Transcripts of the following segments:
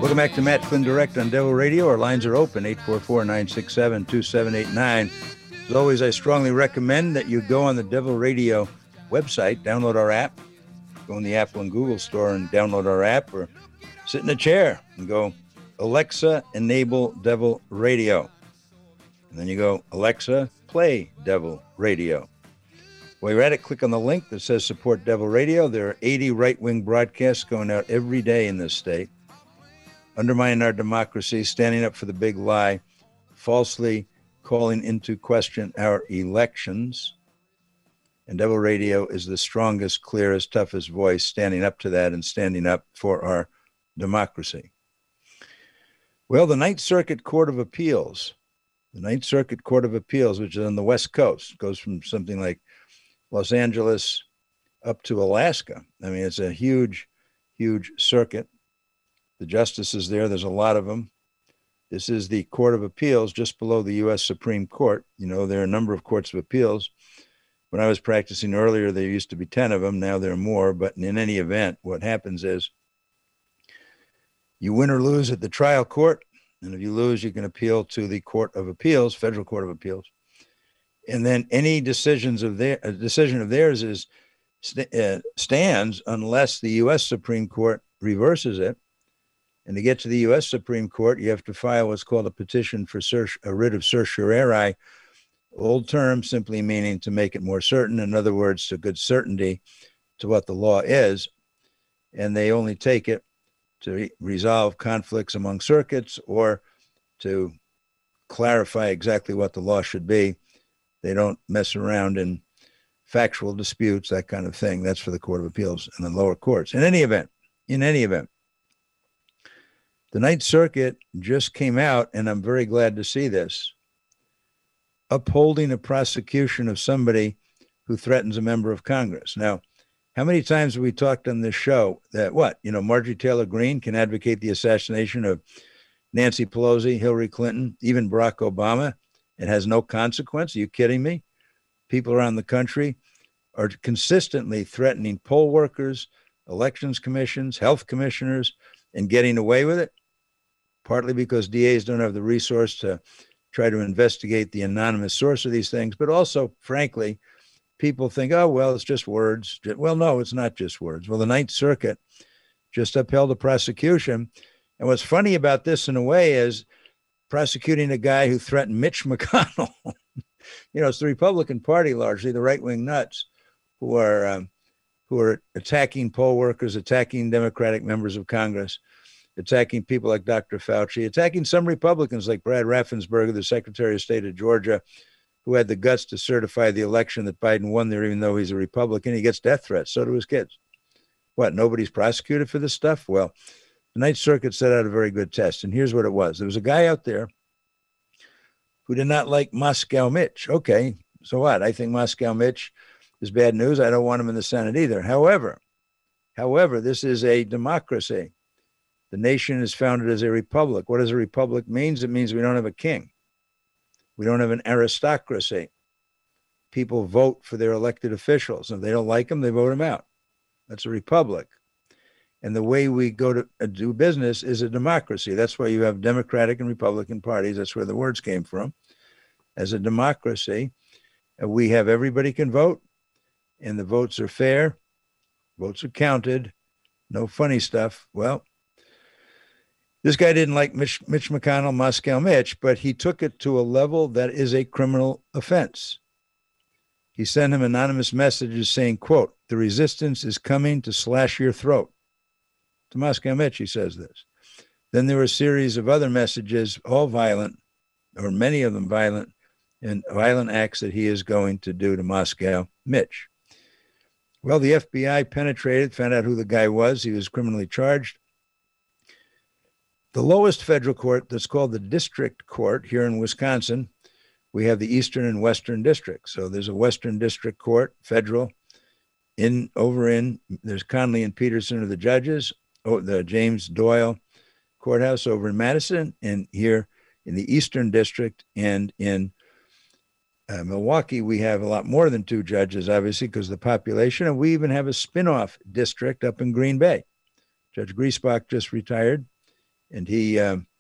Welcome back to Matt Flynn Direct on Devil Radio. Our lines are open, 844-967-2789. As always, I strongly recommend that you go on the Devil Radio website, download our app, go in the Apple and Google store and download our app, or sit in a chair and go, Alexa, enable Devil Radio. And then you go, Alexa, play Devil Radio. While you're at it, click on the link that says Support Devil Radio. There are 80 right-wing broadcasts going out every day in this state, undermining our democracy, standing up for the big lie, falsely calling into question our elections. And Devil Radio is the strongest, clearest, toughest voice standing up to that and standing up for our democracy. Well, the Ninth Circuit Court of Appeals, which is on the West Coast, goes from something like Los Angeles up to Alaska. I mean, it's a huge, huge circuit. The justices there's a lot of them. This is the Court of Appeals just below the U.S. Supreme Court. You know, there are a number of courts of appeals. When I was practicing earlier, there used to be 10 of them. Now there are more. But in any event, what happens is you win or lose at the trial court. And if you lose, you can appeal to the Court of Appeals, Federal Court of Appeals. And then any decision of theirs is stands unless the U.S. Supreme Court reverses it. And to get to the U.S. Supreme Court, you have to file what's called a petition for a writ of certiorari, old term simply meaning to make it more certain. In other words, to good certainty to what the law is. And they only take it to resolve conflicts among circuits or to clarify exactly what the law should be. They don't mess around in factual disputes, that kind of thing. That's for the Court of Appeals and the lower courts. In any event, the Ninth Circuit just came out, and I'm very glad to see this, upholding a prosecution of somebody who threatens a member of Congress. Now, how many times have we talked on this show that Marjorie Taylor Greene can advocate the assassination of Nancy Pelosi, Hillary Clinton, even Barack Obama? It has no consequence. Are you kidding me? People around the country are consistently threatening poll workers, elections commissions, health commissioners, and getting away with it, partly because DAs don't have the resource to try to investigate the anonymous source of these things, but also, frankly, people think, oh, well, it's just words. Well, no, it's not just words. Well, the Ninth Circuit just upheld a prosecution. And what's funny about this in a way is prosecuting a guy who threatened Mitch McConnell. It's the Republican Party, largely the right-wing nuts, who are attacking poll workers, attacking Democratic members of Congress, attacking people like Dr. Fauci, attacking some Republicans like Brad Raffensperger, the Secretary of State of Georgia, who had the guts to certify the election that Biden won there, even though he's a Republican. He gets death threats. So do his kids. What, nobody's prosecuted for this stuff? Well, the Ninth Circuit set out a very good test, and here's what it was. There was a guy out there who did not like Moscow Mitch. Okay, so what? I think Moscow Mitch is bad news. I don't want him in the Senate either. However, this is a democracy. The nation is founded as a republic. What does a republic mean? It means we don't have a king. We don't have an aristocracy. People vote for their elected officials. If they don't like them, they vote them out. That's a republic. And the way we go to do business is a democracy. That's why you have Democratic and Republican parties. That's where the words came from. As a democracy, we have everybody can vote, and the votes are fair. Votes are counted. No funny stuff. Well, this guy didn't like Mitch McConnell, Moscow Mitch, but he took it to a level that is a criminal offense. He sent him anonymous messages saying, quote, "The resistance is coming to slash your throat." To Moscow Mitch, he says this. Then there were a series of other messages, all violent, or many of them violent, and violent acts that he is going to do to Moscow Mitch. Well, the FBI penetrated, found out who the guy was. He was criminally charged. The lowest federal court, that's called the district court here in Wisconsin, we have the Eastern and Western districts. So there's a Western District Court, federal. There's Conley and Peterson are the judges. The James Doyle Courthouse over in Madison, and here in the Eastern District and in Milwaukee, we have a lot more than two judges, obviously, because of the population. And we even have a spinoff district up in Green Bay. Judge Griesbach just retired. And he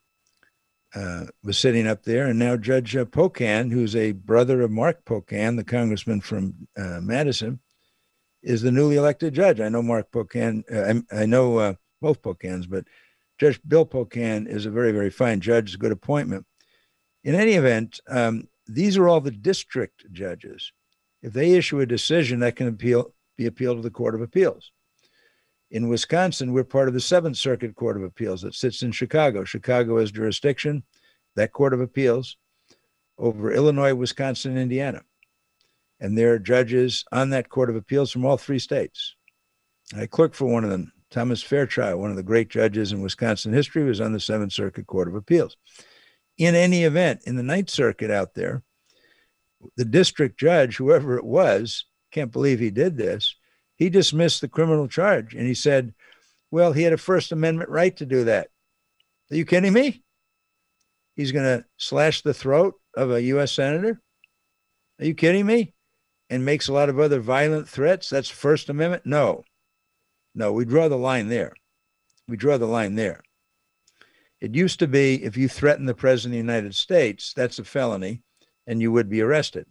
was sitting up there. And now Judge Pocan, who's a brother of Mark Pocan, the congressman from Madison, is the newly elected judge. I know Mark Pocan. I know both Pocans, but Judge Bill Pocan is a very, very fine judge, a good appointment. In any event, these are all the district judges. If they issue a decision, that can be appealed to the Court of Appeals. In Wisconsin, we're part of the Seventh Circuit Court of Appeals that sits in Chicago. Chicago has jurisdiction, that Court of Appeals, over Illinois, Wisconsin, and Indiana. And there are judges on that Court of Appeals from all three states. I clerked for one of them, Thomas Fairchild, one of the great judges in Wisconsin history, was on the Seventh Circuit Court of Appeals. In any event, in the Ninth Circuit out there, the district judge, whoever it was, can't believe he did this, he dismissed the criminal charge. And he said, well, he had a First Amendment right to do that. Are you kidding me? He's going to slash the throat of a U.S. senator? Are you kidding me? And makes a lot of other violent threats? That's First Amendment? No, we draw the line there. We draw the line there. It used to be if you threaten the president of the United States, that's a felony, and you would be arrested.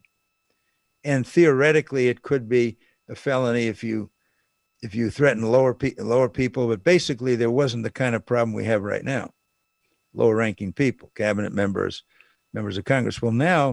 And theoretically, it could be a felony if you threaten lower people, but basically there wasn't the kind of problem we have right now. Lower ranking people, cabinet members, members of Congress. Well, now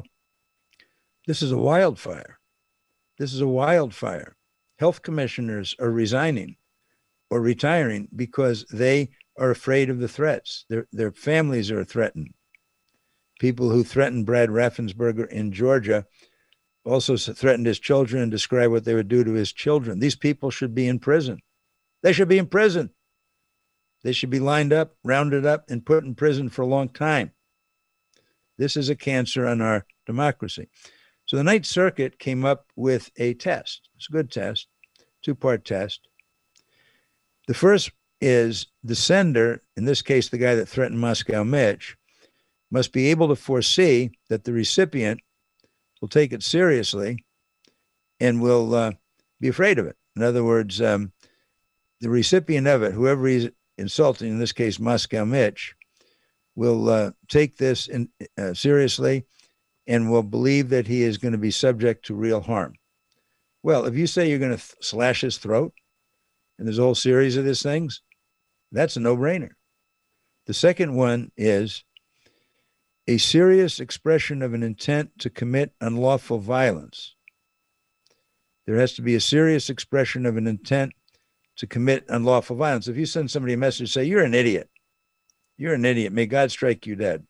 this is a wildfire. This is a wildfire. Health commissioners are resigning or retiring because they are afraid of the threats. Their families are threatened. People who threatened Brad Raffensperger in Georgia also threatened his children and described what they would do to his children. These people should be in prison. They should be in prison. They should be lined up, rounded up, and put in prison for a long time. This is a cancer on our democracy. So the Ninth Circuit came up with a test. It's a good test, two-part test. The first is the sender, in this case, the guy that threatened Moscow Mitch, must be able to foresee that the recipient will take it seriously and will be afraid of it. In other words, the recipient of it, whoever he's insulting, in this case, Moscow Mitch, will take this seriously and will believe that he is going to be subject to real harm. Well, if you say you're going to slash his throat, and there's a whole series of these things, that's a no-brainer. The second one is a serious expression of an intent to commit unlawful violence. There has to be a serious expression of an intent to commit unlawful violence. If you send somebody a message, say, you're an idiot. You're an idiot. May God strike you dead.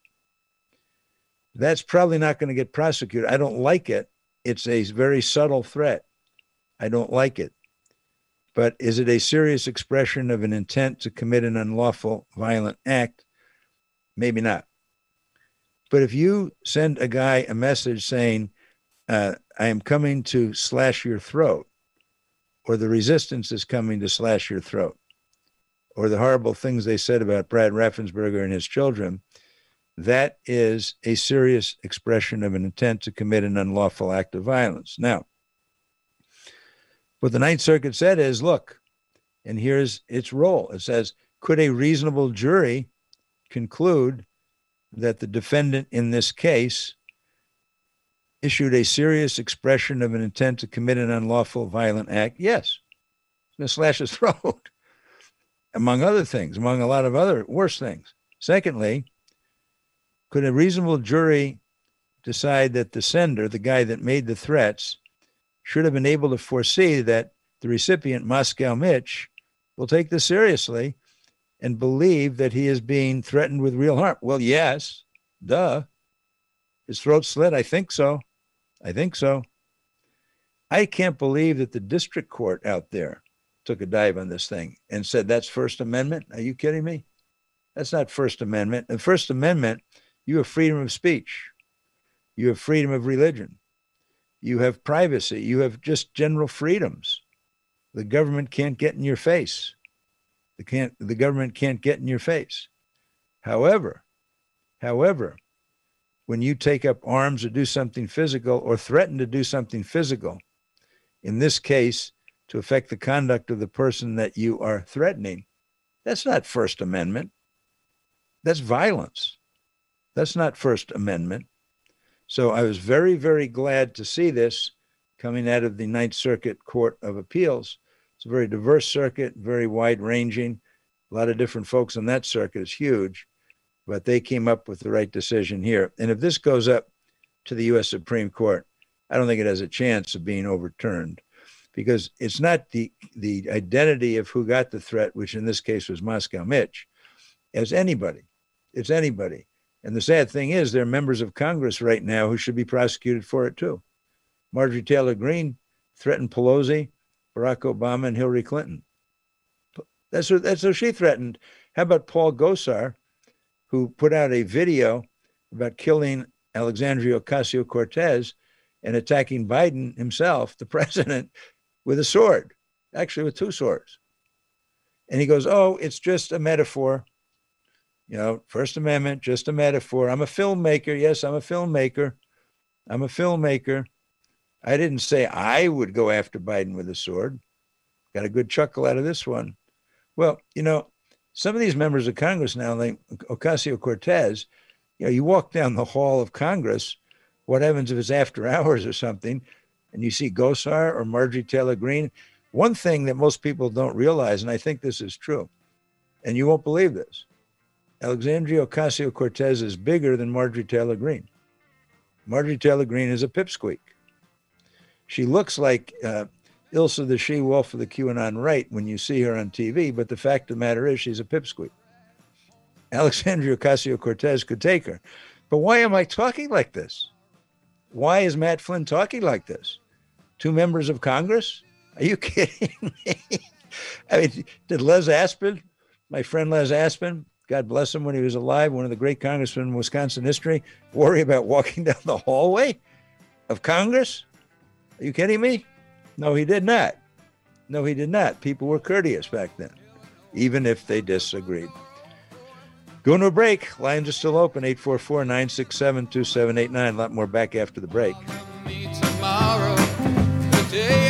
That's probably not going to get prosecuted. I don't like it. It's a very subtle threat. I don't like it. But is it a serious expression of an intent to commit an unlawful violent act? Maybe not. But if you send a guy a message saying, I am coming to slash your throat, or the resistance is coming to slash your throat, or the horrible things they said about Brad Raffensperger and his children, that is a serious expression of an intent to commit an unlawful act of violence. Now, what the Ninth Circuit said is, look, and here's its role. It says, could a reasonable jury conclude that the defendant in this case issued a serious expression of an intent to commit an unlawful violent act? Yes. He's going to slash his throat, among other things, among a lot of other worse things. Secondly, could a reasonable jury decide that the sender, the guy that made the threats, should have been able to foresee that the recipient, Moscow Mitch, will take this seriously and believe that he is being threatened with real harm? Well, yes, duh. His throat slit? I think so. I can't believe that the district court out there took a dive on this thing and said, that's First Amendment? Are you kidding me? That's not First Amendment. The First Amendment, you have freedom of speech. You have freedom of religion. You have privacy. You have just general freedoms. The government can't get in your face. The government can't get in your face. However, when you take up arms or do something physical or threaten to do something physical, in this case, to affect the conduct of the person that you are threatening, that's not First Amendment. That's violence. That's not First Amendment. So I was very, very glad to see this coming out of the Ninth Circuit Court of Appeals. It's a very diverse circuit, very wide-ranging. A lot of different folks on that circuit. Is huge, but they came up with the right decision here. And if this goes up to the U.S. Supreme Court, I don't think it has a chance of being overturned, because it's not the identity of who got the threat, which in this case was Moscow Mitch, as anybody. It's anybody. And the sad thing is, there are members of Congress right now who should be prosecuted for it too. Marjorie Taylor Greene threatened Pelosi, Barack Obama, and Hillary Clinton. That's who she threatened. How about Paul Gosar, who put out a video about killing Alexandria Ocasio-Cortez and attacking Biden himself, the president, with a sword, actually with two swords. And he goes, oh, it's just a metaphor. You know, First Amendment, just a metaphor. I'm a filmmaker. Yes, I'm a filmmaker. I'm a filmmaker. I didn't say I would go after Biden with a sword. Got a good chuckle out of this one. Well, you know, some of these members of Congress now, like Ocasio-Cortez, you know, you walk down the hall of Congress, what happens if it's after hours or something, and you see Gosar or Marjorie Taylor Greene? One thing that most people don't realize, and I think this is true, and you won't believe this, Alexandria Ocasio-Cortez is bigger than Marjorie Taylor Greene. Marjorie Taylor Greene is a pipsqueak. She looks like Ilsa the she-wolf of the QAnon right when you see her on TV, but the fact of the matter is she's a pipsqueak. Alexandria Ocasio-Cortez could take her. But why am I talking like this? Why is Matt Flynn talking like this? Two members of Congress? Are you kidding me? I mean, did Les Aspin, my friend Les Aspin, God bless him when he was alive, one of the great congressmen in Wisconsin history, worry about walking down the hallway of Congress? Are you kidding me? No, he did not. No, he did not. People were courteous back then, even if they disagreed. Going to a break. Lines are still open, 844-967-2789. A lot more back after the break. Tomorrow, the day